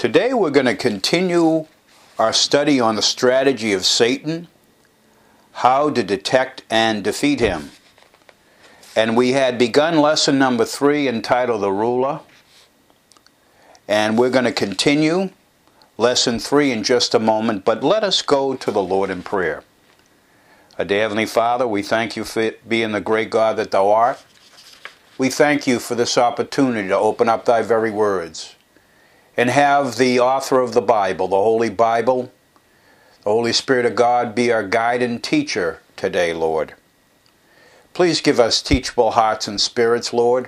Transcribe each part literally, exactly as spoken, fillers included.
Today we're going to continue our study on the strategy of Satan, how to detect and defeat him. And we had begun lesson number three entitled The Ruler. And we're going to continue lesson three in just a moment, but let us go to the Lord in prayer. Our dear Heavenly Father, we thank you for being the great God that thou art. We thank you for this opportunity to open up thy very words and have the author of the Bible, the Holy Bible, the Holy Spirit of God, be our guide and teacher today, Lord. Please give us teachable hearts and spirits, Lord.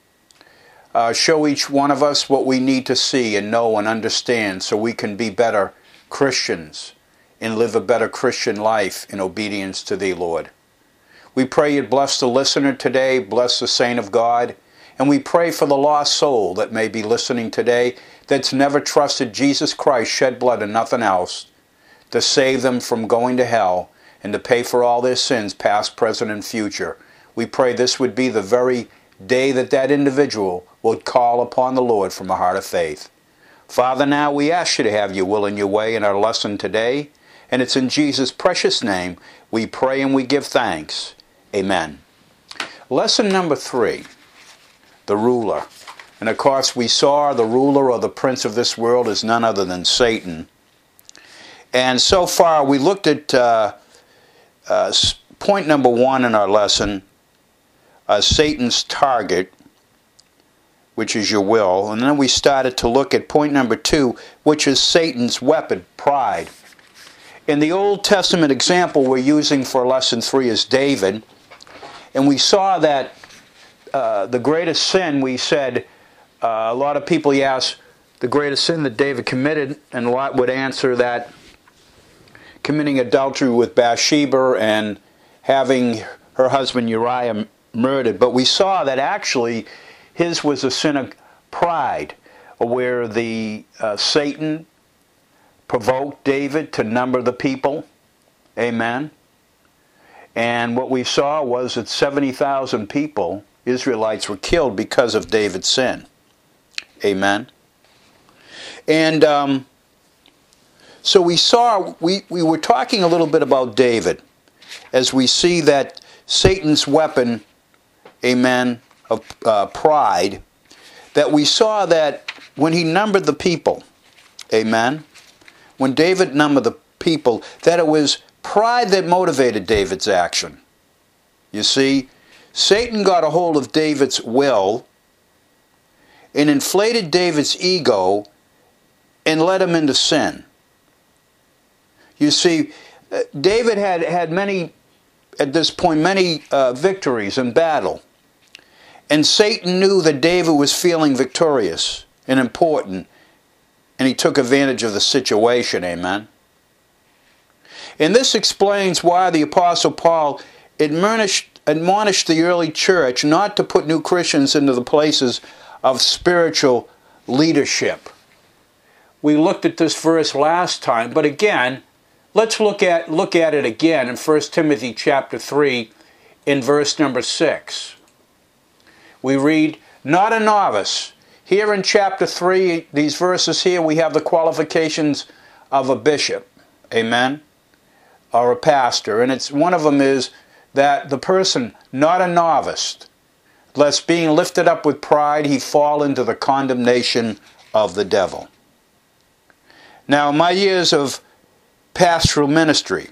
Uh, show each one of us what we need to see and know and understand so we can be better Christians and live a better Christian life in obedience to Thee, Lord. We pray You'd bless the listener today, bless the saint of God, and we pray for the lost soul that may be listening today that's never trusted Jesus Christ, shed blood and nothing else, to save them from going to hell and to pay for all their sins, past, present, and future. We pray this would be the very day that that individual would call upon the Lord from a heart of faith. Father, now we ask You to have Your will and Your way in our lesson today, and it's in Jesus' precious name we pray and we give thanks. Amen. Lesson number three, the ruler. And of course we saw the ruler or the prince of this world is none other than Satan. And so far we looked at uh, uh, point number one in our lesson, uh, Satan's target, which is your will. And then we started to look at point number two, which is Satan's weapon, pride. In the Old Testament example we're using for lesson three is David. And we saw that uh, the greatest sin, we said, uh, a lot of people ask the greatest sin that David committed, and Lot would answer that committing adultery with Bathsheba and having her husband Uriah murdered. But we saw that actually his was a sin of pride, where the uh, Satan provoked David to number the people. Amen. And what we saw was that seventy thousand people, Israelites, were killed because of David's sin. Amen. And um, so we saw, we, we were talking a little bit about David as we see that Satan's weapon, amen, of uh, pride, that we saw that when he numbered the people, amen, when David numbered the people, that it was pride that motivated David's action. You see, Satan got a hold of David's will and inflated David's ego and led him into sin. You see, David had, had many, at this point, many uh, victories in battle. And Satan knew that David was feeling victorious and important, and he took advantage of the situation, amen. And this explains why the Apostle Paul admonished, admonished the early church not to put new Christians into the places of spiritual leadership. We looked at this verse last time, but again, let's look at, look at it again in First Timothy chapter three in verse number six. We read, not a novice. Here in chapter three, these verses here, we have the qualifications of a bishop, amen, or a pastor. And it's one of them is that the person, not a novice, lest being lifted up with pride, he fall into the condemnation of the devil. Now, in my years of pastoral ministry,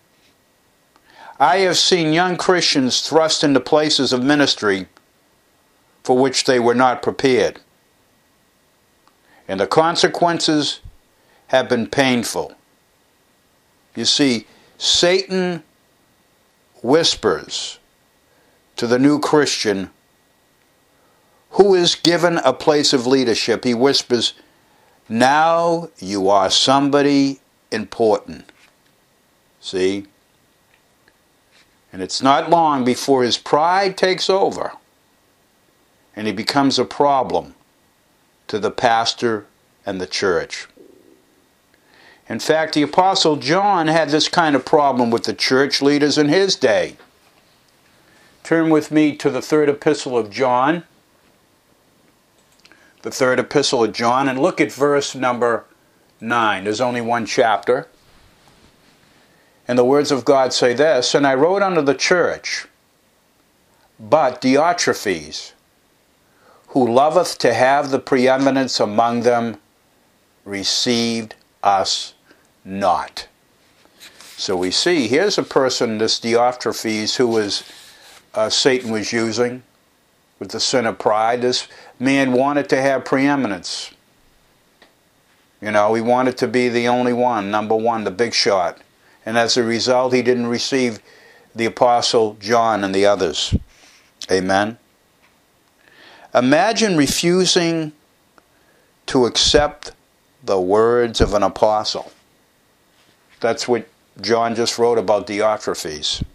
I have seen young Christians thrust into places of ministry for which they were not prepared. And the consequences have been painful. You see, Satan whispers to the new Christian who is given a place of leadership. He whispers, now you are somebody important. See? And it's not long before his pride takes over and he becomes a problem to the pastor and the church. In fact, the Apostle John had this kind of problem with the church leaders in his day. Turn with me to the third epistle of John, the third epistle of John, and look at verse number nine. There's only one chapter. And the words of God say this, "And I wrote unto the church, but Diotrephes, who loveth to have the preeminence among them, received us not." So we see, here's a person, this Diotrephes, who was, uh, Satan was using with the sin of pride. This man wanted to have preeminence. You know, he wanted to be the only one, number one, the big shot. And as a result, he didn't receive the Apostle John and the others. Amen. Imagine refusing to accept the words of an apostle. That's what John just wrote about Diotrephes.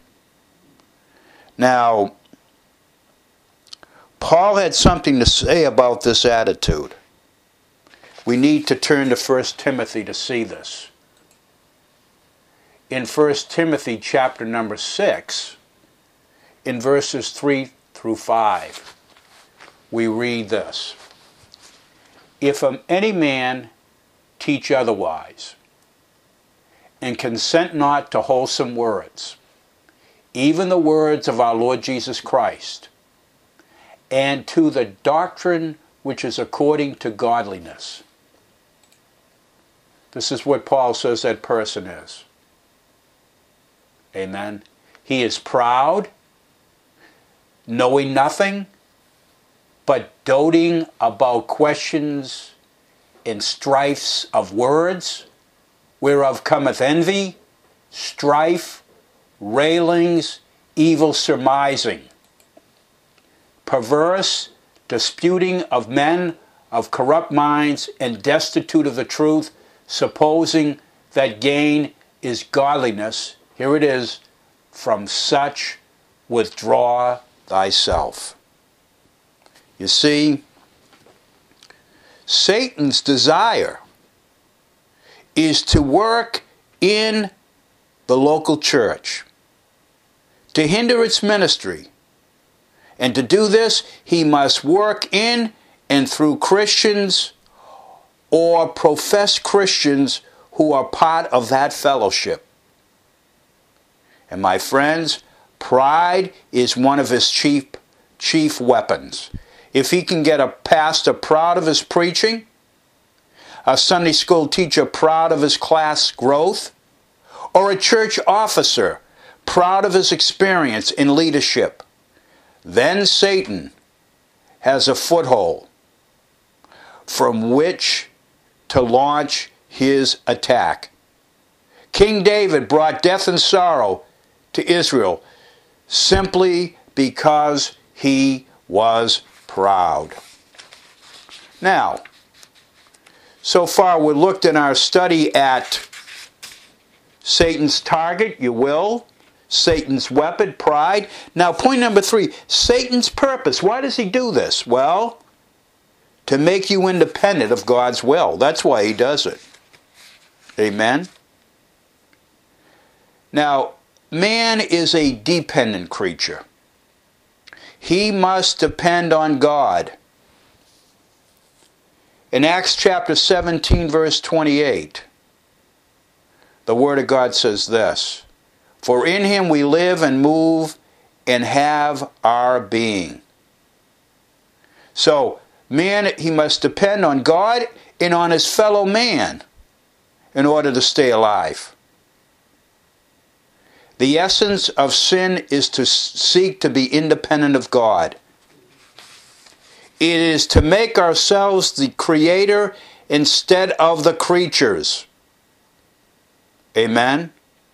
Now, Paul had something to say about this attitude. We need to turn to First Timothy to see this. In First Timothy chapter number six, in verses three through five, we read this. "If any man teach otherwise, and consent not to wholesome words, even the words of our Lord Jesus Christ, and to the doctrine which is according to godliness." This is what Paul says that person is. Amen. He is proud, knowing nothing, but doting about questions and strifes of words, whereof cometh envy, strife, railings, evil surmising, perverse, disputing of men of corrupt minds, and destitute of the truth, supposing that gain is godliness. Here it is, "From such withdraw thyself." You see, Satan's desire is to work in the local church, to hinder its ministry. And to do this, he must work in and through Christians or professed Christians who are part of that fellowship. And my friends, pride is one of his chief, chief weapons. If he can get a pastor proud of his preaching, a Sunday school teacher proud of his class growth, or a church officer proud of his experience in leadership, then Satan has a foothold from which to launch his attack. King David brought death and sorrow to Israel simply because he was proud. Now, so far we looked in our study at Satan's target, you will, Satan's weapon, pride. Now, point number three, Satan's purpose. Why does he do this? Well, to make you independent of God's will. That's why he does it. Amen? Now, man is a dependent creature. He must depend on God. In Acts chapter seventeen, verse twenty-eight, the Word of God says this, "For in him we live and move and have our being." So, man, he must depend on God and on his fellow man in order to stay alive. The essence of sin is to seek to be independent of God. It is to make ourselves the creator instead of the creatures. Amen?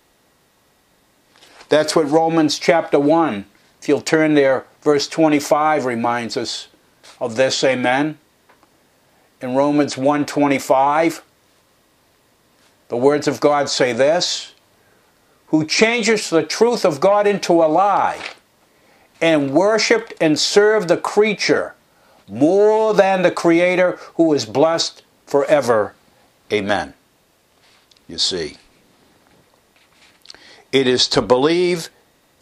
That's what Romans chapter one, if you'll turn there, verse twenty-five reminds us of this. Amen? In Romans one twenty-five, the words of God say this, "Who changes the truth of God into a lie, and worshipped and served the creature more than the Creator, who is blessed forever. Amen." You see, it is to believe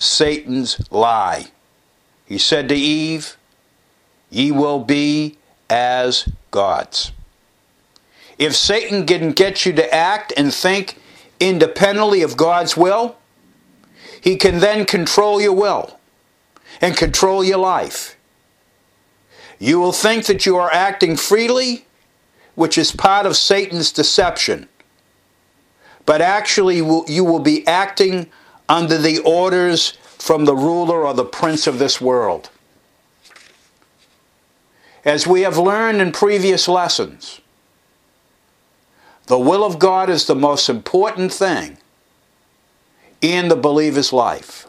Satan's lie. He said to Eve, "Ye will be as gods. If Satan can get you to act and think independently of God's will, he can then control your will and control your life. You will think that you are acting freely, which is part of Satan's deception. But actually you will be acting under the orders from the ruler or the prince of this world. As we have learned in previous lessons, the will of God is the most important thing in the believer's life.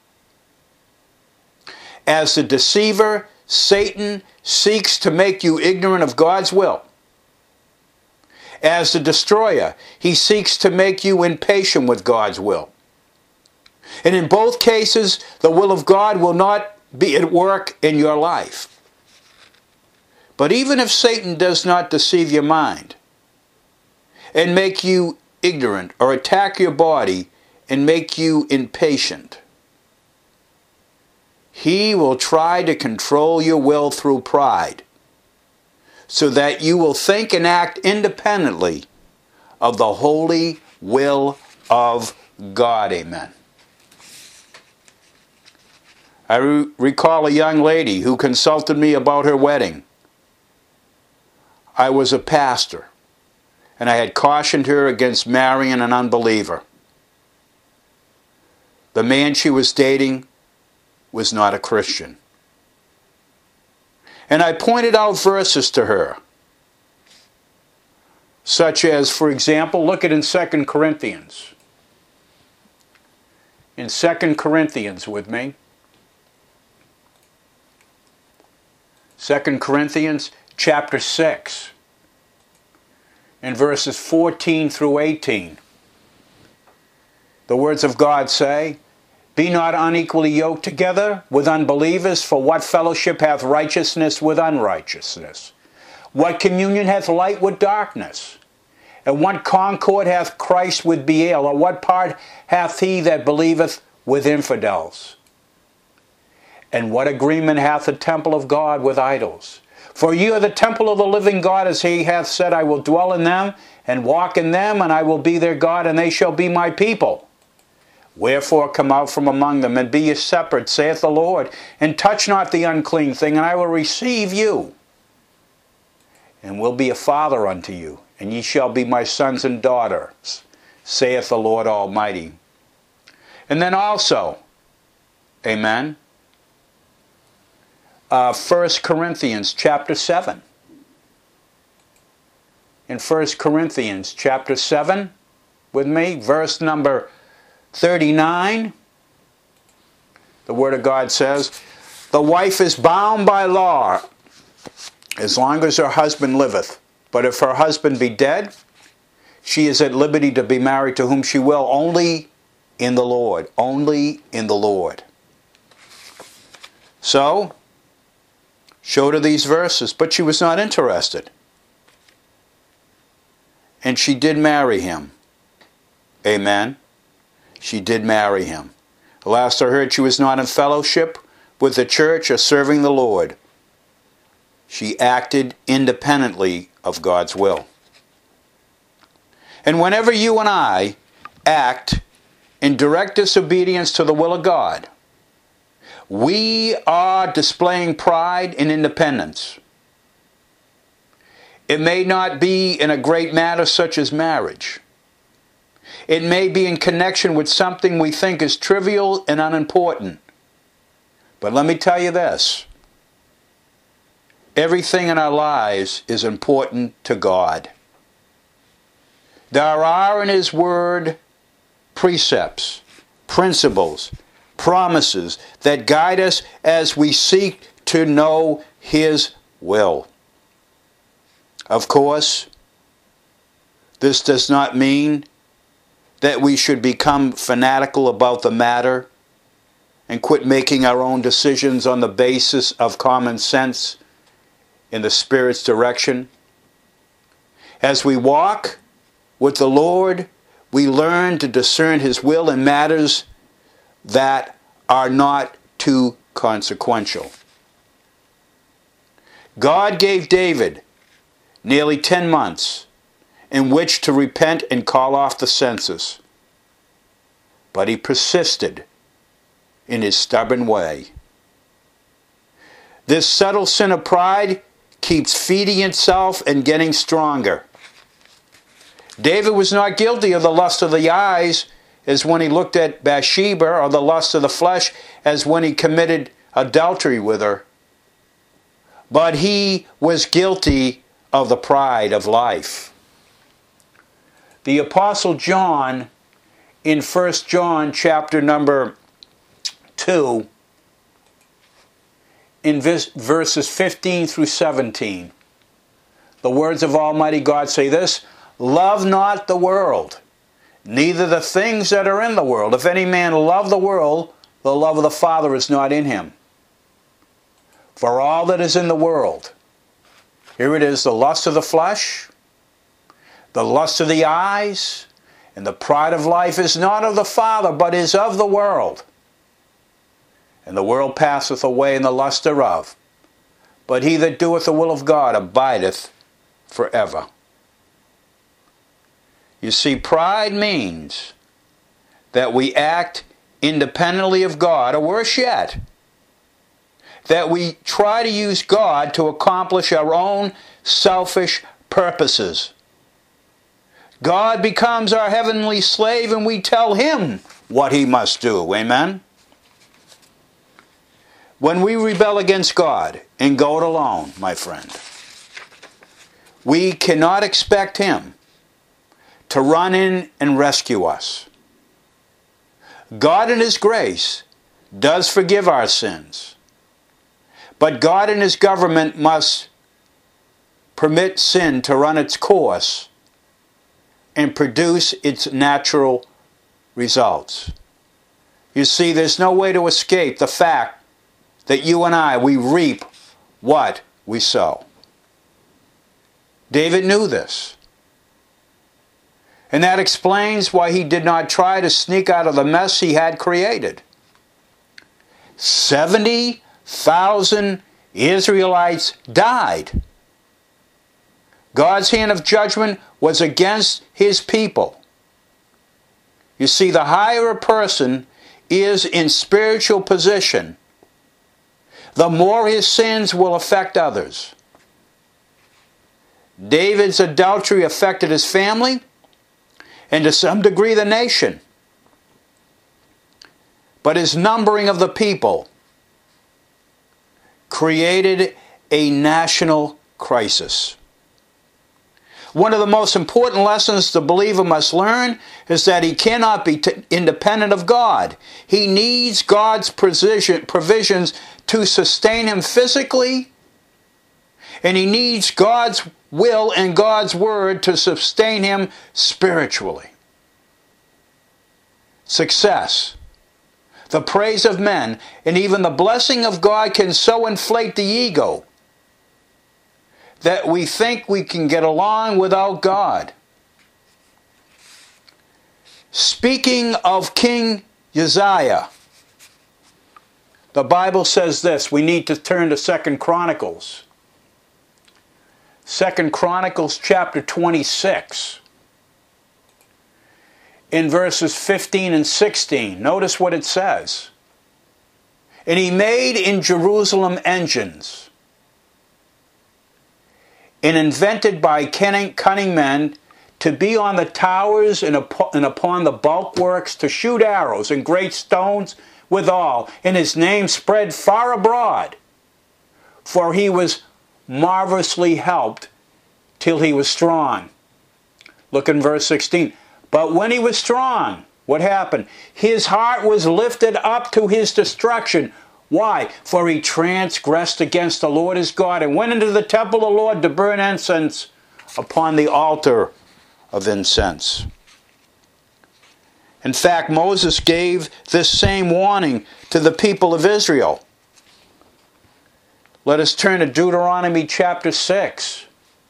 As the deceiver, Satan seeks to make you ignorant of God's will. As the destroyer, he seeks to make you impatient with God's will. And in both cases, the will of God will not be at work in your life. But even if Satan does not deceive your mind and make you ignorant or attack your body and make you impatient, he will try to control your will through pride, so that you will think and act independently of the holy will of God. Amen. I re- recall a young lady who consulted me about her wedding. I was a pastor, and I had cautioned her against marrying an unbeliever. The man she was dating was not a Christian. And I pointed out verses to her, such as, for example, look at in Second Corinthians. In Second Corinthians with me. Second Corinthians chapter six, in verses fourteen through eighteen. The words of God say, "Be not unequally yoked together with unbelievers, for what fellowship hath righteousness with unrighteousness? What communion hath light with darkness? And what concord hath Christ with Belial? Or what part hath he that believeth with infidels? And what agreement hath the temple of God with idols? For ye are the temple of the living God, as he hath said, I will dwell in them, and walk in them, and I will be their God, and they shall be my people. Wherefore come out from among them, and be ye separate, saith the Lord, and touch not the unclean thing, and I will receive you, and will be a father unto you, and ye shall be my sons and daughters, saith the Lord Almighty." And then also, amen, uh, First Corinthians chapter seven. In First Corinthians chapter seven, with me, verse number thirty-nine, the Word of God says, "The wife is bound by law as long as her husband liveth. But if her husband be dead, she is at liberty to be married to whom she will, only in the Lord." Only in the Lord. So, showed her these verses, but she was not interested. And she did marry him. Amen. She did marry him. The last I heard, she was not in fellowship with the church or serving the Lord. She acted independently of God's will. And whenever you and I act in direct disobedience to the will of God, we are displaying pride and independence. It may not be in a great matter such as marriage. It may be in connection with something we think is trivial and unimportant. But let me tell you this. Everything in our lives is important to God. There are in His Word precepts, principles, promises that guide us as we seek to know His will. Of course, this does not mean that we should become fanatical about the matter and quit making our own decisions on the basis of common sense in the Spirit's direction. As we walk with the Lord, we learn to discern His will in matters that are not too consequential. God gave David nearly ten months in which to repent and call off the census. But he persisted in his stubborn way. This subtle sin of pride keeps feeding itself and getting stronger. David was not guilty of the lust of the eyes as when he looked at Bathsheba, or the lust of the flesh as when he committed adultery with her. But he was guilty of the pride of life. The Apostle John, in First John chapter number two, in verses fifteen through seventeen, the words of Almighty God say this: "Love not the world, neither the things that are in the world. If any man love the world, the love of the Father is not in him. For all that is in the world," here it is, "the lust of the flesh, the lust of the eyes, and the pride of life is not of the Father, but is of the world. And the world passeth away, and the lust thereof. But he that doeth the will of God abideth forever." You see, pride means that we act independently of God, or worse yet, that we try to use God to accomplish our own selfish purposes. God becomes our heavenly slave and we tell him what he must do. Amen? When we rebel against God and go it alone, my friend, we cannot expect him to run in and rescue us. God in his grace does forgive our sins, but God in his government must permit sin to run its course and produce its natural results. You see, there's no way to escape the fact that you and I, we reap what we sow. David knew this. And that explains why he did not try to sneak out of the mess he had created. seventy thousand Israelites died. God's hand of judgment was against his people. You see, the higher a person is in spiritual position, the more his sins will affect others. David's adultery affected his family, and to some degree the nation. But his numbering of the people created a national crisis. One of the most important lessons the believer must learn is that he cannot be t- independent of God. He needs God's provision, provisions to sustain him physically, and he needs God's will and God's word to sustain him spiritually. Success, the praise of men, and even the blessing of God can so inflate the ego that we think we can get along without God. Speaking of King Uzziah, the Bible says this. We need to turn to Second Chronicles. Second Chronicles chapter twenty-six. In verses fifteen and sixteen. Notice what it says. "And he made in Jerusalem engines, and invented by cunning men to be on the towers and upon the bulwarks to shoot arrows and great stones withal. And his name spread far abroad, for he was marvelously helped till he was strong." Look in verse sixteen. "But when he was strong," what happened? "His heart was lifted up to his destruction." Why? "For he transgressed against the Lord his God, and went into the temple of the Lord to burn incense upon the altar of incense." In fact, Moses gave this same warning to the people of Israel. Let us turn to Deuteronomy chapter six.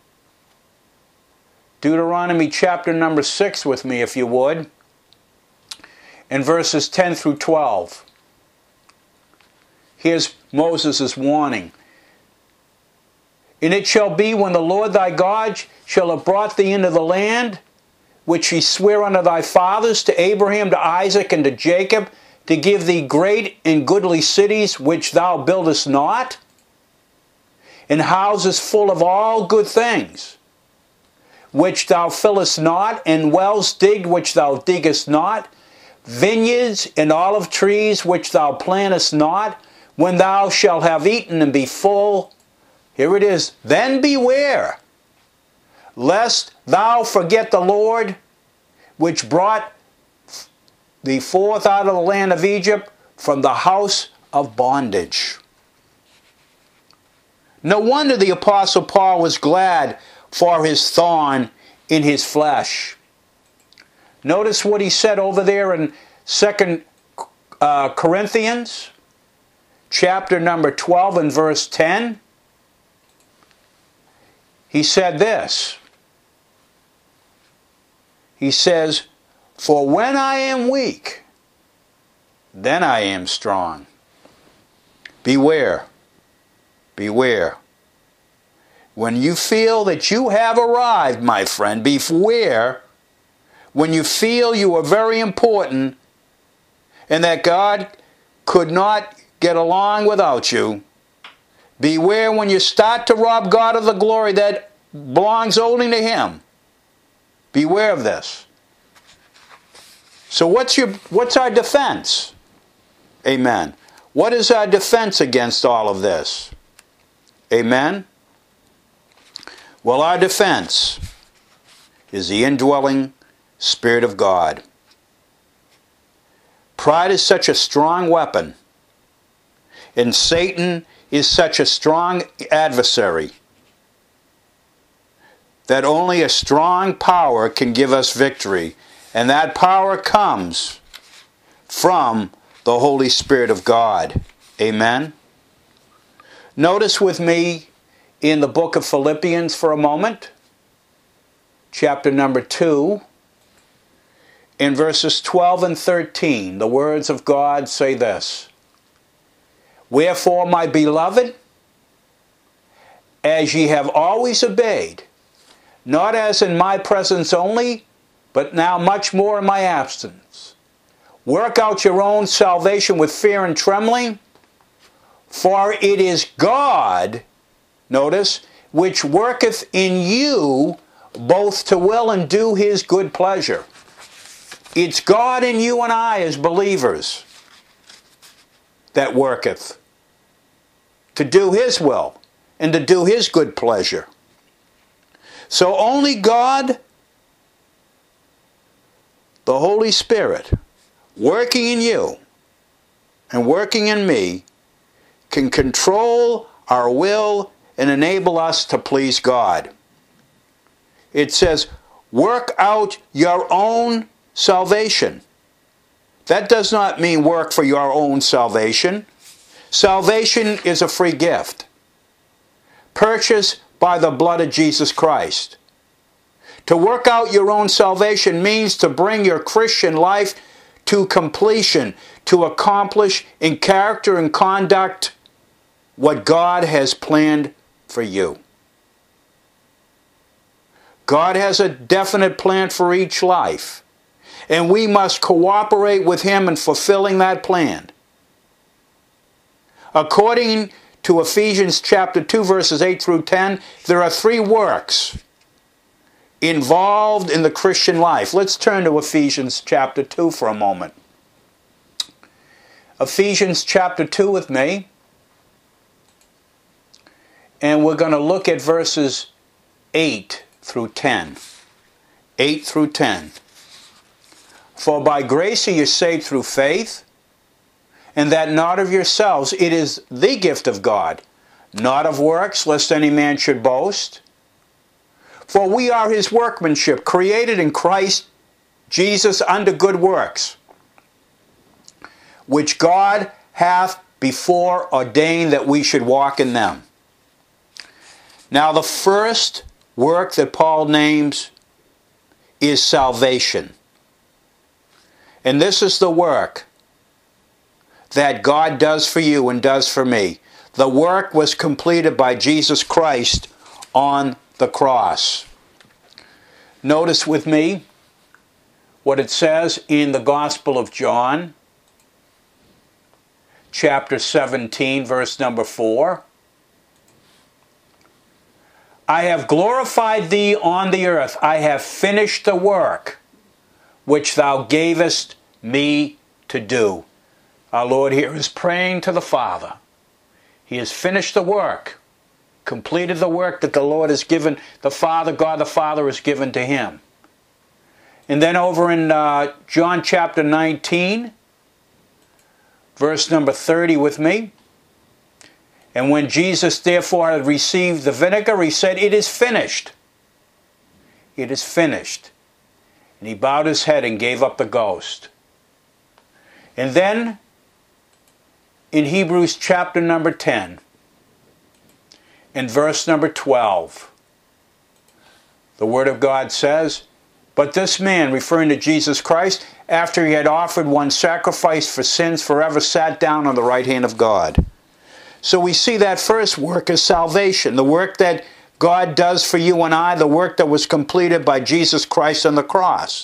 Deuteronomy chapter number six with me, if you would. In verses ten through twelve. Here's Moses' warning. And it shall be when the Lord thy God shall have brought thee into the land, which he sware unto thy fathers, to Abraham, to Isaac, and to Jacob, to give thee great and goodly cities, which thou buildest not, and houses full of all good things, which thou fillest not, and wells digged, which thou diggest not, vineyards and olive trees, which thou plantest not, when thou shalt have eaten and be full. Here it is. Then beware, lest thou forget the Lord, which brought thee forth out of the land of Egypt, from the house of bondage. No wonder the Apostle Paul was glad for his thorn in his flesh. Notice what he said over there in Second uh, Corinthians, chapter number twelve and verse ten. He said this. He says, "For when I am weak, then I am strong." Beware. Beware. When you feel that you have arrived, my friend, beware. When you feel you are very important and that God could not get along without you, beware when you start to rob God of the glory that belongs only to Him. Beware of this. So what's your what's our defense? Amen. What is our defense against all of this? Amen. Well, our defense is the indwelling Spirit of God. Pride is such a strong weapon, and Satan is such a strong adversary, that only a strong power can give us victory, and that power comes from the Holy Spirit of God. Amen. Notice with me in the book of Philippians for a moment, chapter number two, in verses twelve and thirteen, the words of God say this: "Wherefore, my beloved, as ye have always obeyed, not as in my presence only, but now much more in my absence, work out your own salvation with fear and trembling, for it is God," notice, "which worketh in you both to will and do His good pleasure." It's God in you and I as believers that worketh to do His will and to do His good pleasure. So only God, the Holy Spirit, working in you and working in me, can control our will and enable us to please God. It says, work out your own salvation. That does not mean work for your own salvation. Salvation is a free gift, purchased by the blood of Jesus Christ. To work out your own salvation means to bring your Christian life to completion, to accomplish in character and conduct what God has planned for you. God has a definite plan for each life, and we must cooperate with Him in fulfilling that plan. According to Ephesians chapter two, verses eight through ten, there are three works involved in the Christian life. Let's turn to Ephesians chapter two for a moment. Ephesians chapter two with me. And we're going to look at verses eight through ten. eight through ten. "For by grace are you saved through faith, and that not of yourselves, it is the gift of God, not of works, lest any man should boast. For we are His workmanship, created in Christ Jesus unto good works, which God hath before ordained that we should walk in them." Now the first work that Paul names is salvation. And this is the work that God does for you and does for me. The work was completed by Jesus Christ on the cross. Notice with me what it says in the Gospel of John, chapter seventeen, verse number four. I have glorified thee on the earth. I have finished the work which thou gavest me to do. Our Lord here is praying to the Father. He has finished the work, completed the work that the Lord has given, the Father, God the Father has given to him. And then over in uh, John chapter nineteen, verse number thirty with me. And when Jesus therefore had received the vinegar, he said, it is finished. It is finished. And he bowed his head and gave up the ghost. And then, in Hebrews chapter number ten, in verse number twelve, the Word of God says, but this man, referring to Jesus Christ, after he had offered one sacrifice for sins forever, sat down on the right hand of God. So we see that first work is salvation, the work that God does for you and I, the work that was completed by Jesus Christ on the cross.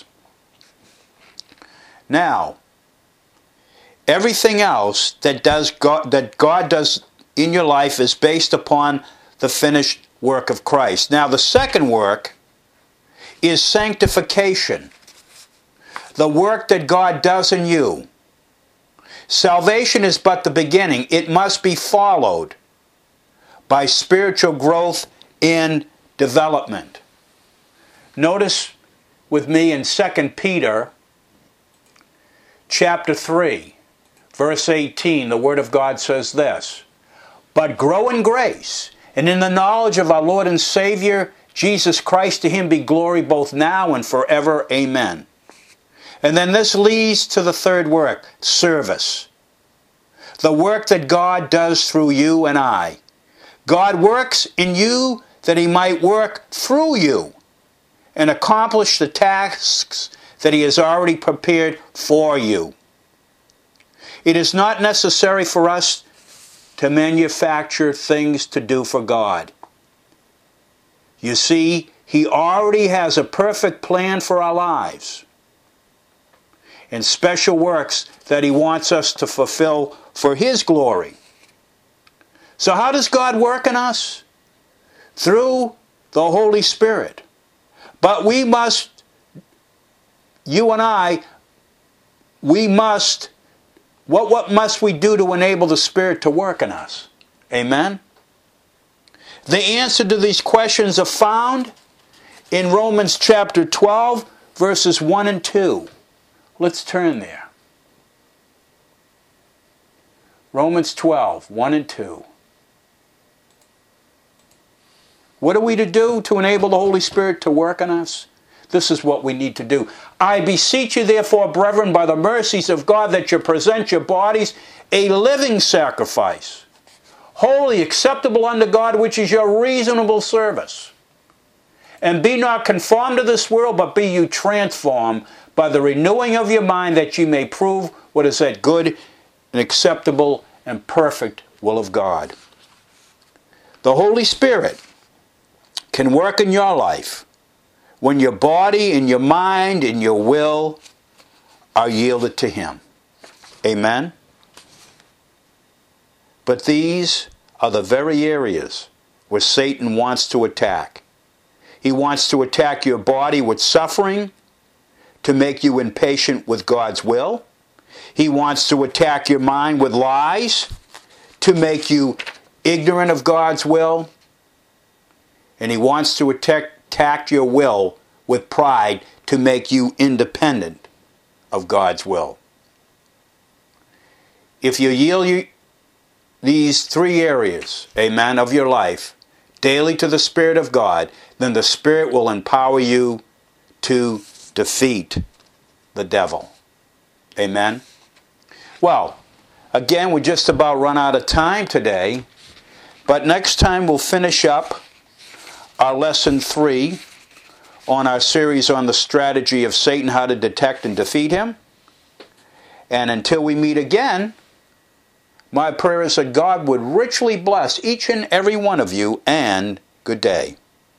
Now, everything else that does God, that God does in your life is based upon the finished work of Christ. Now, the second work is sanctification, the work that God does in you. Salvation is but the beginning. It must be followed by spiritual growth in development. Notice with me in Second Peter chapter three, verse eighteen, the Word of God says this, but grow in grace and in the knowledge of our Lord and Savior, Jesus Christ. To him be glory both now and forever. Amen. And then this leads to the third work, service. The work that God does through you and I. God works in you that he might work through you and accomplish the tasks that he has already prepared for you. It is not necessary for us to manufacture things to do for God. You see, he already has a perfect plan for our lives and special works that he wants us to fulfill for his glory. So how does God work in us? Through the Holy Spirit. But we must, you and I, we must, what, what must we do to enable the Spirit to work in us? Amen? The answer to these questions are found in Romans chapter twelve, verses one and two. Let's turn there. Romans twelve, one and two. What are we to do to enable the Holy Spirit to work in us? This is what we need to do. I beseech you therefore, brethren, by the mercies of God, that you present your bodies a living sacrifice, holy, acceptable unto God, which is your reasonable service. And be not conformed to this world, but be you transformed by the renewing of your mind, that ye may prove what is that good and acceptable and perfect will of God. The Holy Spirit can work in your life when your body and your mind and your will are yielded to him. Amen? But these are the very areas where Satan wants to attack. He wants to attack your body with suffering to make you impatient with God's will. He wants to attack your mind with lies to make you ignorant of God's will. And he wants to attack, attack your will with pride to make you independent of God's will. If you yield these three areas, amen, of your life daily to the Spirit of God, then the Spirit will empower you to defeat the devil. Amen? Well, again, we just about run out of time today, but next time we'll finish up our lesson three on our series on the strategy of Satan, how to detect and defeat him. And until we meet again, My prayer is that God would richly bless each and every one of you, and good day.